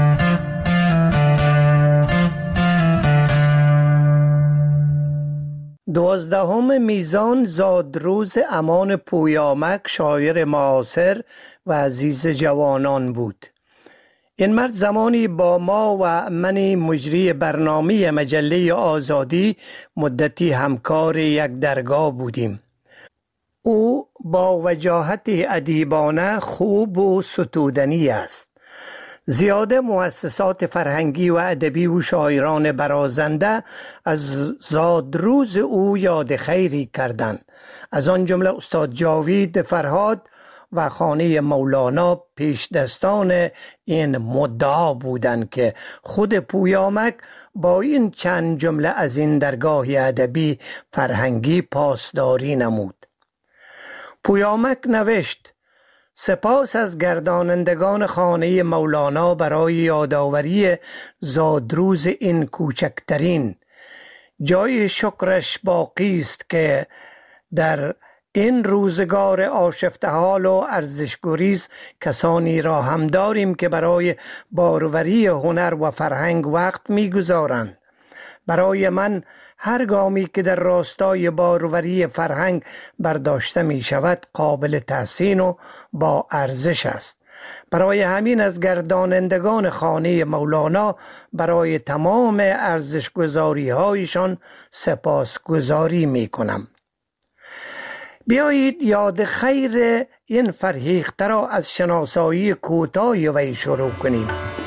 G: دوازدهم میزان زادروز امان پویامک شاعر معاصر و عزیز جوانان بود. این مرد زمانی با ما و من مجری برنامه مجله آزادی مدتی همکار یک درگاه بودیم. او با وجاهت ادیبانه خوب و ستودنی است. زیاده مؤسسات فرهنگی و ادبی و شاعران برازنده از زادروز او یاد خیری کردند. از آن جمله استاد جاوید فرهاد و خانه مولانا پیش دستان این مدعا بودند که خود پویامک با این چند جمله از این درگاه ادبی فرهنگی پاسداری نمود. پویامک نوشت: سپاس از گردانندگان خانه مولانا برای یادآوری زادروز این کوچکترین جای شکرش باقی است که در این روزگار آشفته حال و ارزش‌گریز کسانی را هم داریم که برای باروری هنر و فرهنگ وقت می‌گذارند. برای من هر گامی که در راستای باروری فرهنگ برداشته می شود قابل تحسین و با ارزش است. برای همین از گردانندگان خانه مولانا برای تمام ارزش‌گذاری هایشان سپاسگزاری می کنم. بیایید یاد خیر این فرهیخته را از شناسایی کوتاه وی شروع کنیم.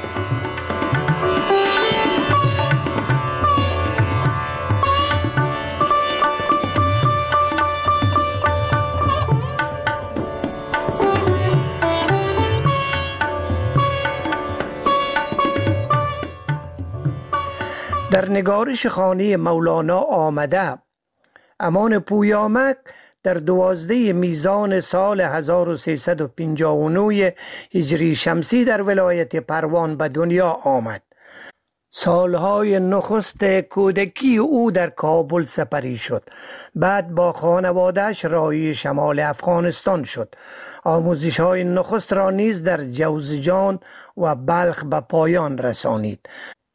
G: در نگارش خانه مولانا آمده امان پویامک در دوازده میزان سال هزار و سیصد و پنجاه و نه هجری شمسی در ولایت پروان به دنیا آمد. سالهای نخست کودکی او در کابل سپری شد. بعد با خانواده‌اش راهی شمال افغانستان شد. آموزش های نخست را نیز در جوزجان و بلخ به پایان رسانید.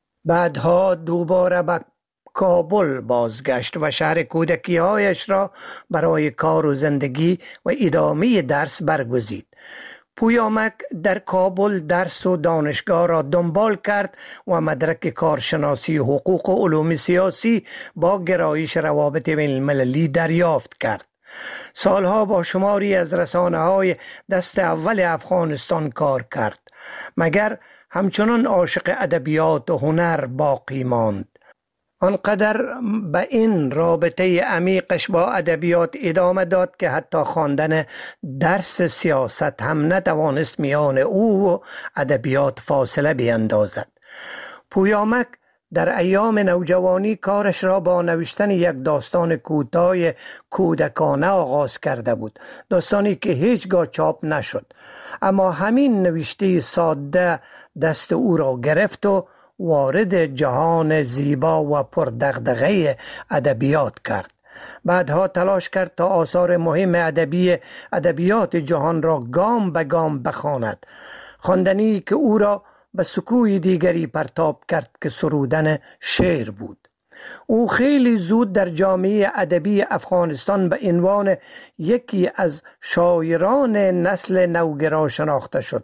G: بعدها دوباره به کابل بازگشت و شهر کودکی هایش را برای کار و زندگی و ادامه درس برگزید. پویامک در کابل درس و دانشگاه را دنبال کرد و مدرک کارشناسی حقوق و علوم سیاسی با گرایش روابط بین المللی دریافت کرد. سالها با شماری از رسانه های دست اول افغانستان کار کرد، مگر همچنان عاشق ادبیات و هنر باقی ماند. آنقدر به این رابطه عمیقش با ادبیات ادامه داد که حتی خواندن درس سیاست هم نتوانست میان او و ادبیات فاصله بیندازد. پویامک در ایام نوجوانی کارش را با نوشتن یک داستان کوتاه کودکانه آغاز کرده بود، داستانی که هیچگاه چاپ نشد، اما همین نوشته ساده دست او را گرفت و وارد جهان زیبا و پردغدغه ادبیات کرد. بعدها تلاش کرد تا آثار مهم ادبی ادبیات جهان را گام به گام بخواند، خواندنی که او را به سکوی دیگری پرتاب کرد که سرودن شعر بود. او خیلی زود در جامعه ادبی افغانستان به عنوان یکی از شاعران نسل نوگرا شناخته شد.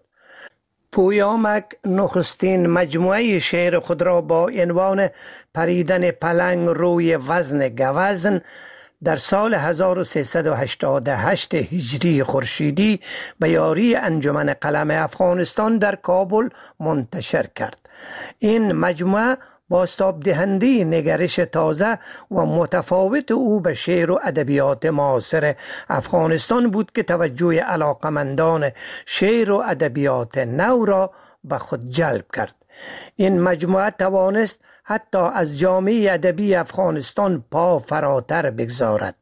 G: پویامک نخستین مجموعه شعر خود را با عنوان پریدن پلنگ روی وزن گوزن در سال هزار و سیصد و هشتاد و هشت هجری خورشیدی به یاری انجمن قلم افغانستان در کابل منتشر کرد. این مجموعه بازتاب دهنده نگرش تازه و متفاوت او به شعر و ادبیات معاصر افغانستان بود که توجه علاقمندان شعر و ادبیات نو را به خود جلب کرد. این مجموعه توانست حتی از جامعه ادبی افغانستان پا فراتر بگذارد.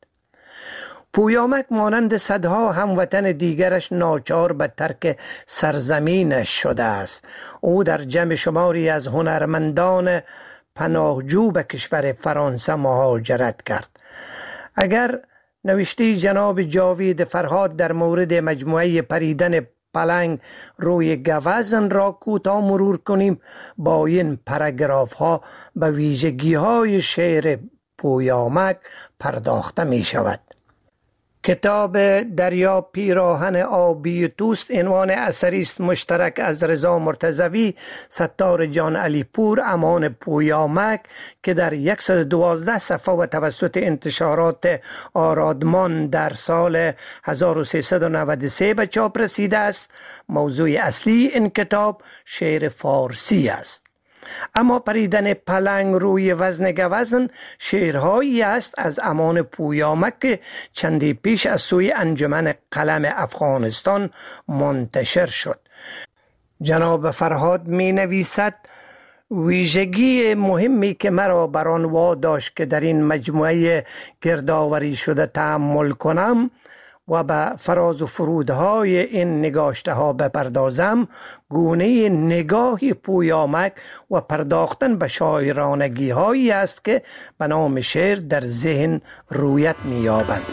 G: پویامک مانند صدها هموطن دیگرش ناچار به ترک سرزمینش شده است. او در جمع شماری از هنرمندان پناهجو به کشور فرانسه مهاجرت کرد. اگر نوشته جناب جاوید فرهاد در مورد مجموعه پریدن پلنگ روی گوزن را کوتاه مرور کنیم، با این پاراگراف ها به ویژگی های شعر پویامک پرداخته می شود. کتاب دریا پیراهن آبی توست عنوان اثری است مشترک از رضا مرتضوی، ستار جان علی پور، امان پویامک که در صد و دوازده صفحه و توسط انتشارات آرادمان در سال هزار و سیصد و نود و سه به چاپ رسیده است. موضوع اصلی این کتاب شعر فارسی است. اما پریدن پلنگ روی وزن گوزن شعرهایی است از امان پویامک که چندی پیش از سوی انجمن قلم افغانستان منتشر شد. جناب فرهاد می نویسد: ویژگی مهمی که مرا بر آن واداشت که در این مجموعه گردآوری شده تأمل کنم و به فراز و فرودهای این نگاشته ها بپردازم، گونه نگاهی پویامک و پرداختن به شاعرانگی هایی است که به نام شعر در ذهن رویت می یابند.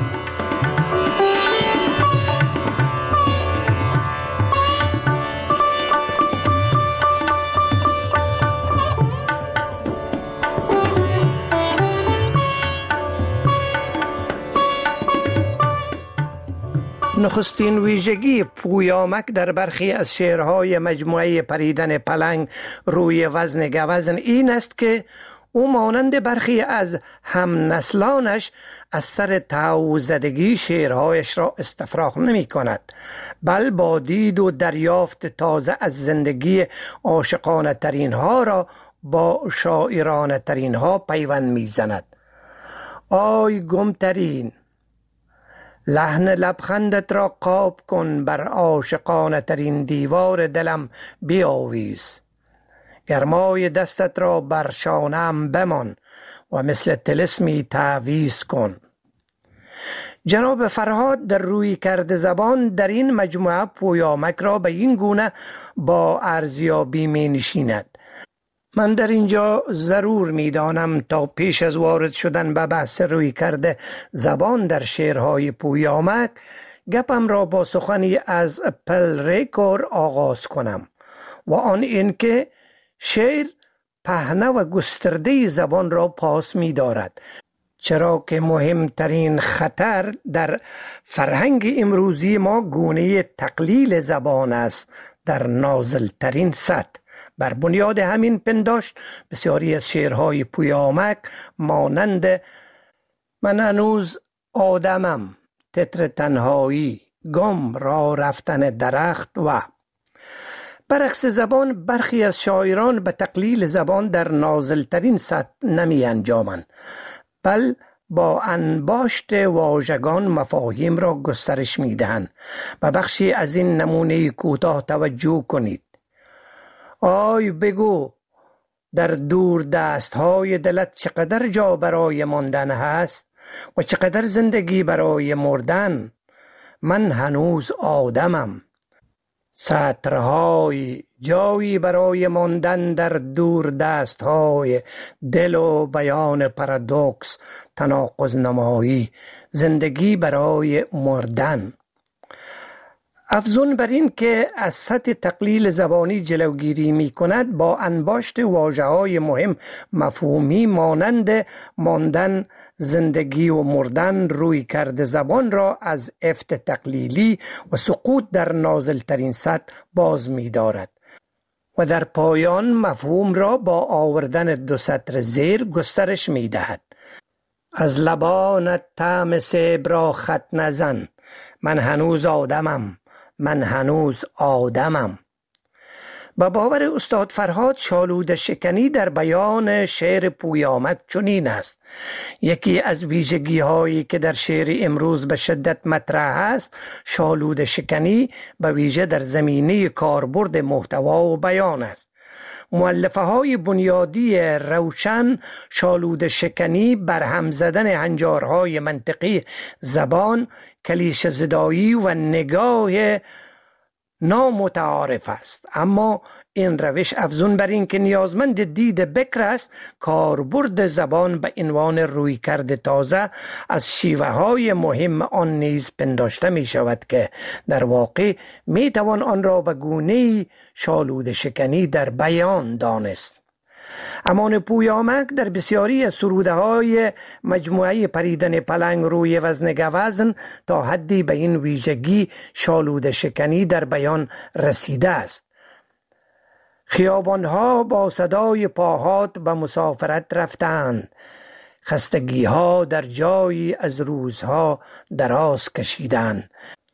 G: نخستین ویژگی پویامک در برخی از شعرهای مجموعه پریدن پلنگ روی وزن گوزن این است که او مانند برخی از هم نسلانش از سر تعوزدگی شعرهایش را استفراغ نمی کند، بل با دید و دریافت تازه از زندگی عاشقانه ترین ها را با شاعرانه ترین ها پیوند می زند. آی گمترین، لحن لبخندت را قاب کن، بر عاشقانه ترین دیوار دلم بیاویز. گرمای دستت را بر شانه‌ام بمان و مثل طلسمی تعویض کن. جناب فرهاد در روی کرد زبان در این مجموعه پویامک را به این گونه با ارزیابی می نشیند. من در اینجا ضرور می دانم تا پیش از وارد شدن به بحث روی کرده زبان در شعرهای پویامک گپم را با سخنی از پل ریکور آغاز کنم و آن این که شعر پهنه و گسترده زبان را پاس می دارد، چرا که مهمترین خطر در فرهنگ امروزی ما گونه تقلیل زبان است در نازلترین سطح. بر بنیاد همین پنداشت بسیاری از شعرهای پویامک مانند من هنوز آدمم، تتر تنهایی، گم را رفتن درخت و برعکس زبان برخی از شاعران به تقلیل زبان در نازلترین سطح نمی انجامند، بل با انباشت واژگان مفاهیم را گسترش می دهند. به بخشی از این نمونه کوتاه توجه کنید. آی بگو در دور دست های دلت چقدر جا برای ماندن هست و چقدر زندگی برای مردن. من هنوز آدمم. سطرهای جایی برای ماندن در دور دست های دل و بیان پارادوکس، تناقض نمایی، زندگی برای مردن. افزون بر این که از سطح تقلیل زبانی جلوگیری می کند، با انباشت واژه‌های مهم مفهومی مانند ماندن، زندگی و مردن روی کرده زبان را از افت تقلیلی و سقوط در نازلترین سطح باز می دارد و در پایان مفهوم را با آوردن دو سطر زیر گسترش می دهد. از لبانت طعم سیب را خط نزن، من هنوز آدمم، من هنوز آدمم. با باور استاد فرهاد شالوده شکنی در بیان شعر پویامک چنین است. یکی از ویژگی هایی که در شعر امروز به شدت مطرح است، شالوده شکنی به ویژه در زمینه کاربرد محتوا و بیان است. مؤلفه های بنیادی روشن شالوده شکنی بر هم زدن هنجارهای منطقی زبان، کلیشه زدایی و نگاه نامتعارف است، اما این روش افزون بر این که نیازمند دید بکر است، کاربرد زبان به عنوان روی کرده تازه از شیوه های مهم آن نیز پنداشته می شود که در واقع می توان آن را به گونه‌ای شالوده شکنی در بیان دانست. امان پویامک در بسیاری از سروده های مجموعه پریدن پلنگ روی وزن گوزن تا حدی به این ویژگی شالوده شکنی در بیان رسیده است. خیابانها با صدای پاهات به مسافرت رفتند، خستگیها در جایی از روزها دراز کشیدند.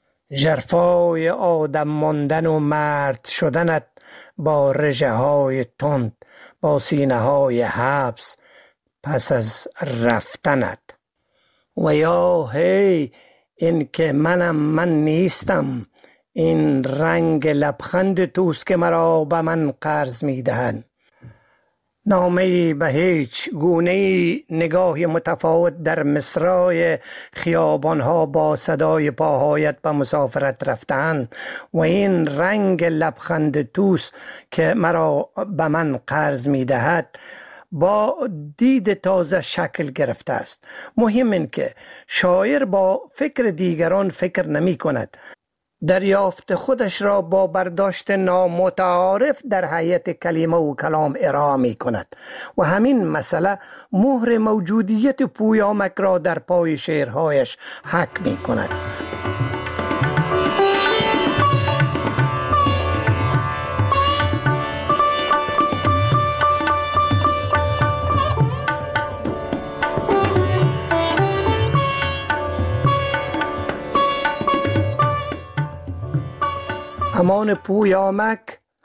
G: ژرفای آدم ماندن و مرد شدنت با رژه های تند، با سینه های حبس پس از رفتنت. و یا هی این که منم من نیستم، این رنگ لبخند توست که مرا به من قرض می دهند. نامه به هیچ گونه نگاه متفاوت در مصرای خیابانها با صدای پاهایت به مسافرت رفتند و این رنگ لبخند توس که مرا به من قرض می دهد با دید تازه شکل گرفته است. مهم این که شاعر با فکر دیگران فکر نمی کند، دریافت خودش را با برداشت نامتعارف در حیات کلمه و کلام ارائه می کند و همین مسئله مهر موجودیت پویامک را در پای شعرهایش حک می کند. امان پویامک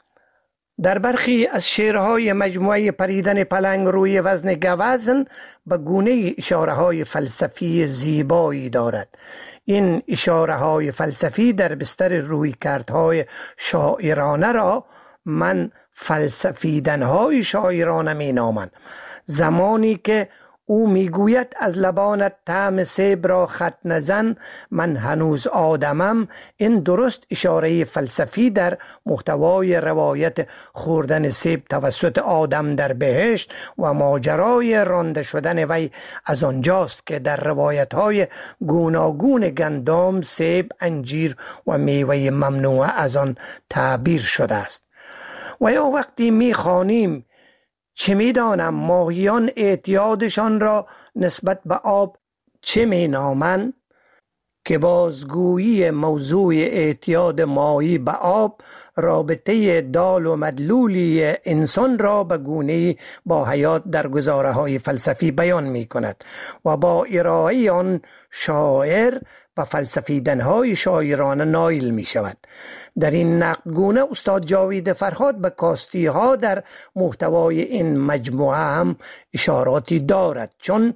G: در برخی از شعرهای مجموعه پریدن پلنگ روی وزن گوزن به گونه اشاره های فلسفی زیبایی دارد. این اشاره های فلسفی در بستر رویکردهای شاعرانه را من فلسفیدن های شاعرانه می نامم. زمانی که او میگوید از لبانت طعم سیب را خط نزن، من هنوز آدمم، این درست اشاره فلسفی در محتوای روایت خوردن سیب توسط آدم در بهشت و ماجرای رانده شدن وی از آنجاست که در روایت‌های گوناگون گندم، سیب، انجیر و میوه ممنوعه از آن تعبیر شده است. و یا وقتی میخوانیم چه میدانم ماهیان اعتیادشان را نسبت به آب چه می نامند، که بازگویی موضوع اعتیاد ماهی به آب رابطه دال و مدلولی انسان را به گونه‌ای با حیات در گزاره های فلسفی بیان می کند و با ارائه آن شاعر و فلسفیدن‌های شاعرانه نایل می شود. در این نقدگونه استاد جاوید فرهاد به کاستی ها در محتوای این مجموعه هم اشاراتی دارد، چون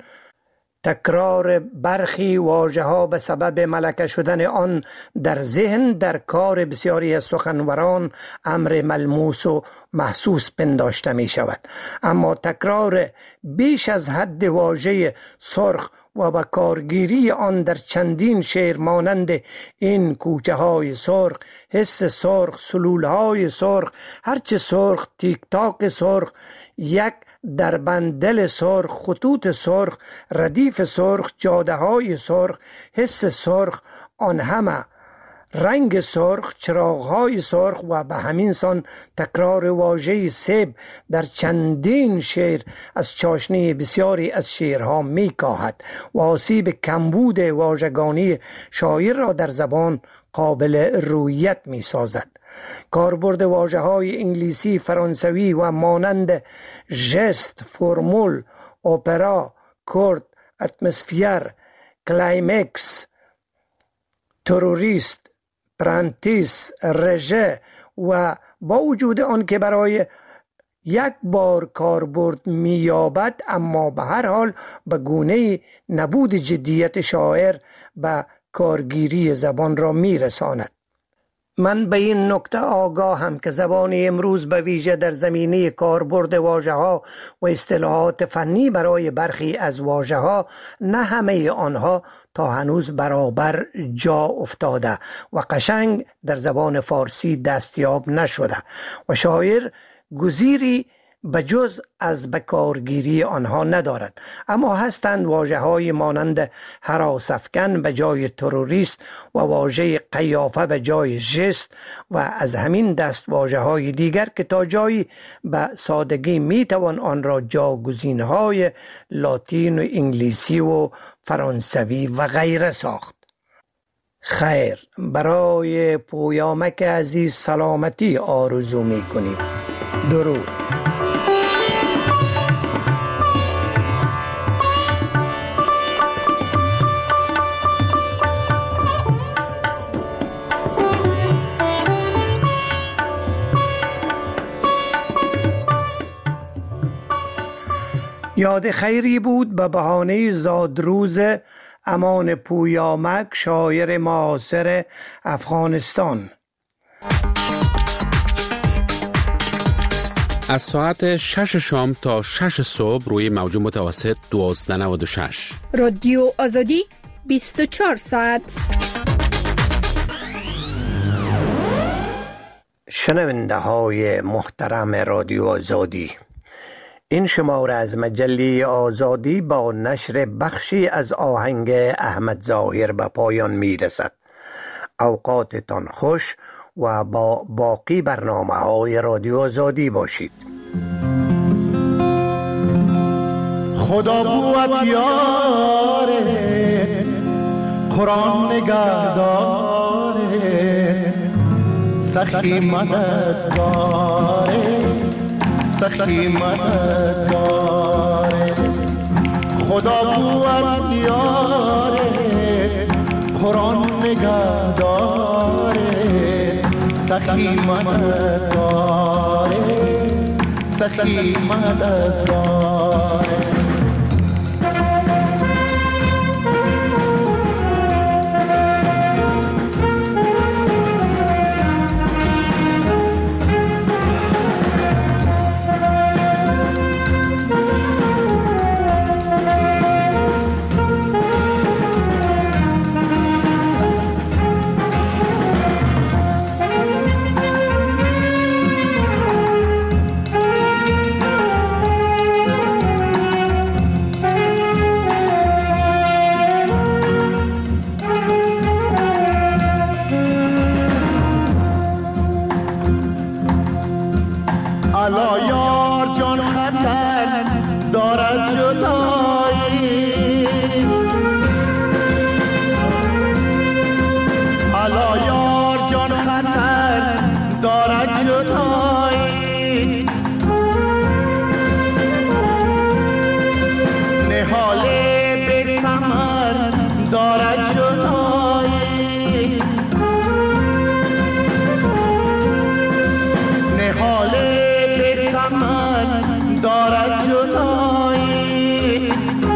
G: تکرار برخی واژه ها به سبب ملکه شدن آن در ذهن در کار بسیاری از سخنوران امر ملموس و محسوس پنداشته می شود. اما تکرار بیش از حد واژه سرخ و با کارگیری آن در چندین شعر مانند این کوچه های سرخ، حس سرخ، سلول های سرخ، هرچه سرخ، تیک تاک سرخ، یک در بندل سرخ، خطوط سرخ، ردیف سرخ، جاده های سرخ، حس سرخ، آن همه رنگ سرخ، چراغ های سرخ و به همین سان تکرار واژه سیب در چندین شعر از چاشنی بسیاری از شعرها می کاهد و آسیب کمبود واژگانی شاعر را در زبان قابل رویت می سازد. کاربرد واژه های انگلیسی، فرانسوی و مانند ژست، فرمول، اپرا، کورد، اتمسفیر، کلایمکس، تروریست، پرانتیس، رژه و با وجود آن که برای یک بار کاربرد می‌یابد، اما به هر حال به گونه نبود جدیت شاعر به کارگیری زبان را می‌رساند. من به این نکته آگاهم که زبان امروز به ویژه در زمینه کاربرد واژه‌ها و اصطلاحات فنی برای برخی از واژه‌ها نه همه آنها تا هنوز برابر جا افتاده و قشنگ در زبان فارسی دستیاب نشده و شاعر گزیری بجز از بکارگیری آنها ندارد. اما هستند واژه‌های مانند هراس‌افکن به جای تروریست و واژه قیافه به جای ژست و از همین دست واژه‌های دیگر که تا جایی به سادگی میتوان آن را جاگزین‌های لاتین و انگلیسی و فرانسوی و غیره ساخت. خیر، برای پویامک عزیز سلامتی آرزو می‌کنیم. درود. یاد خیری بود به بهانه زادروز امان پویامک، شاعر معاصر افغانستان.
I: از ساعت شش شام تا شش صبح روی موج متوسط دوازده نود و شش.
K: رادیو آزادی بیست و چهار ساعت.
G: شنونده های محترم رادیو آزادی، این شماره از مجله آزادی با نشر بخشی از آهنگ احمد ظاهر به پایان می رسد. اوقاتتان خوش و با باقی برنامه های رادیو آزادی باشید.
R: خدا بود یاره، قرآن نگهداره، سخی مددگاره، سخی مددگاره. خدا بود یاره، قرآن نگهداره، سخی مددگاره، سخی مددگاره. الا یار جان خطر دارد جدایی، الا یار جان خطر دارد جدایی. نهال به ثمر دارد جدایی، نهال دارد جدایی.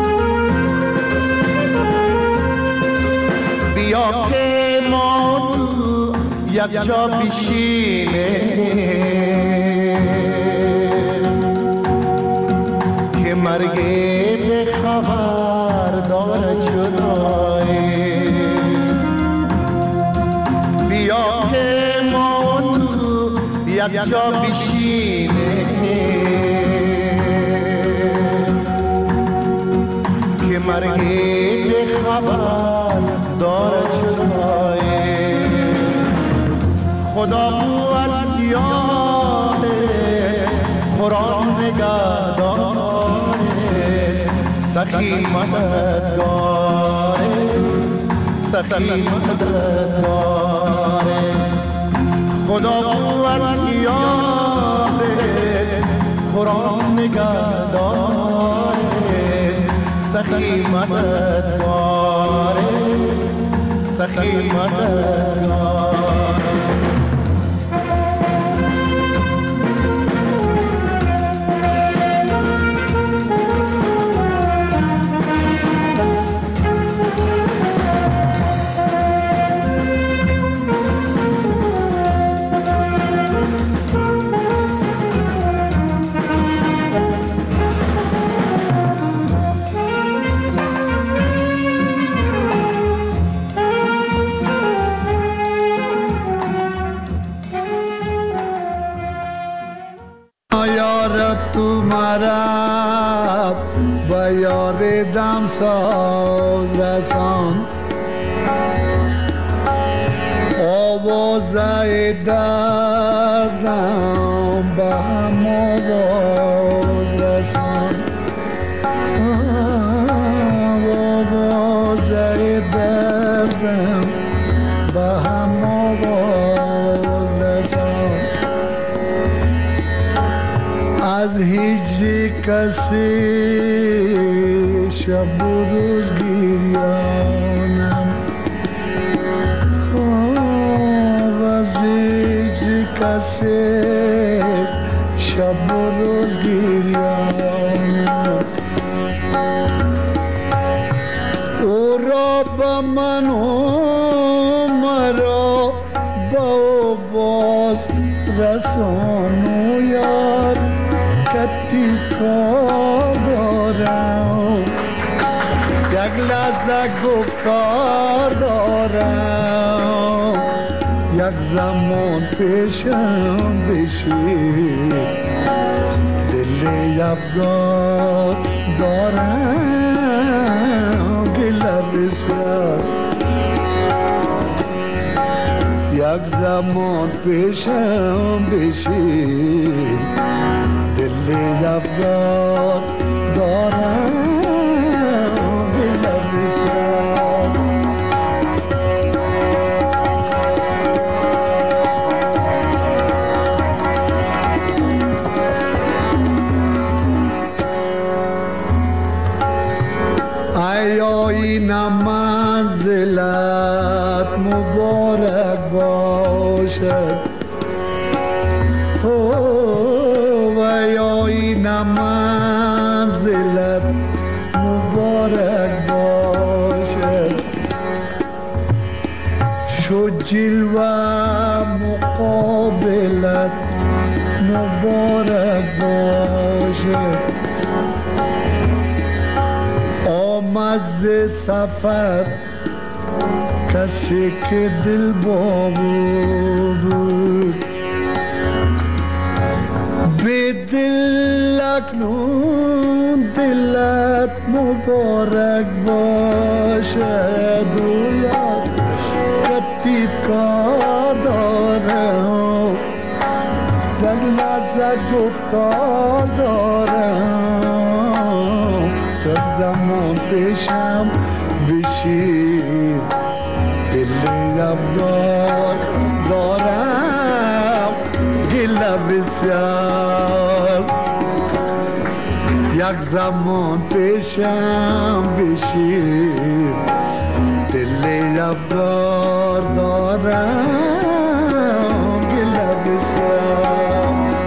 R: بیا که ما تو یک جا بشینه، که مرگ به خبر دارد جدایی. بیا که ما تو یک جا بشینه، که مرگ به خبر دارد جدایی. خدا بود یاره، قرآن نگهداره، سخی مددگاره، سخی مددگاره. خدا بود یاره، قرآن نگهداره، سخی مددگاره، سخی مددگاره. یار دم ساز رسان، آوازه دردم به هم آواز رسان، آوازه دردم به هم آواز رسان. از هجر کسی شب و روز گریانم، از هجر کسی شب و روز گریانم. او را به من و مرا با باز رسان و یار وفا دارم، یک لحظه گفتار دارم، یک زمان پیشم بشی، دل افگار دارم گله بسیار، یک زمان پیشم بشی، دل افگار دارم گله بسیار. آیین منزلت مبارک باشد، او آیین منزلت مبارک باشد، شو جلوه مقابلت مبارک باشد، آمد ز سفر کسی که دل با بود، به دل اکنون دلت مبارک باشد، و یاد کتید کار دارم، در لحظه گفتار دارم، در زمان پیشم بشی، دل افگار دارم گله بسیار، یک زمان پیشم بشی، دل افگار دارم گله بسیار.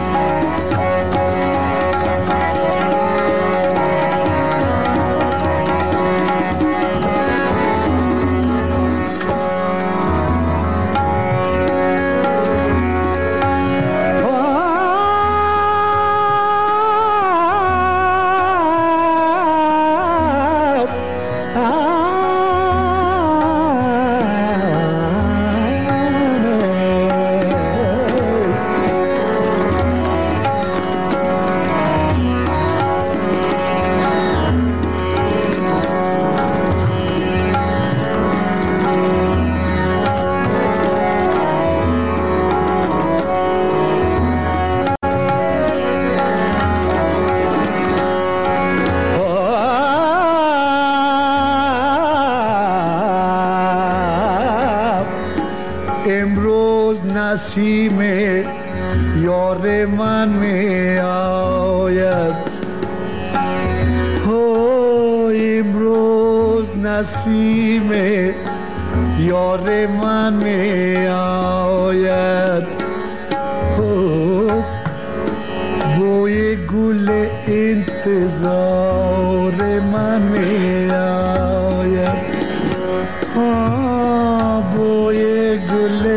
R: امروز نسیم یار من می آید، او امروز نسیم یار من می آید، او بوی گل انتظار من می آید، بوی گل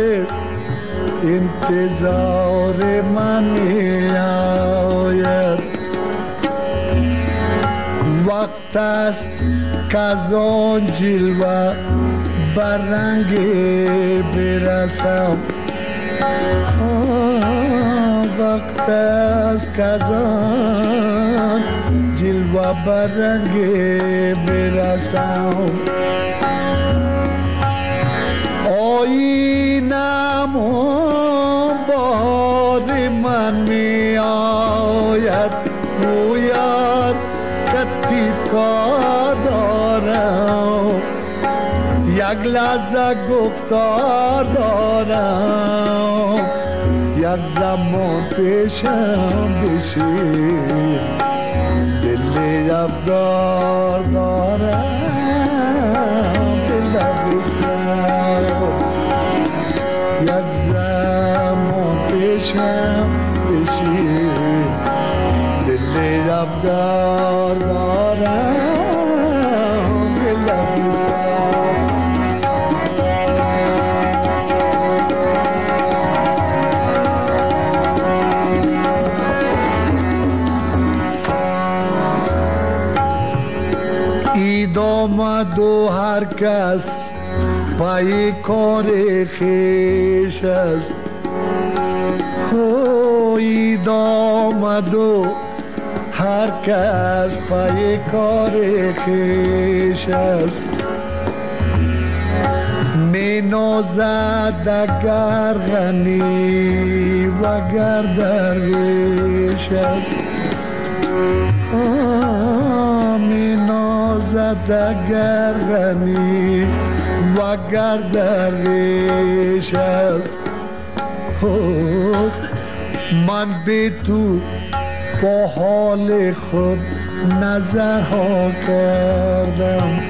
R: انتظار من می آید، وقت است که از آن جلوه بر رنگ برسم، وقت است که از آن جلوه بر رنگ برسم، آینم بار من می آید، گوید کتید کار دارم، یک لحظه گفتار دارم، یک زمان پیشم بشی، دل افگار دارم دل بسیار، یک زمان پیشم بشی، دل افگار دارم دل بسیار. آمد و هر کس پای کار خیش است. اید آمد و هر کس پای کار خیش است. می نازد اگر غنی وگر درویش است. می نازد اگر غنی وگر درویش است. من به تو با حال خود نظرها کردم.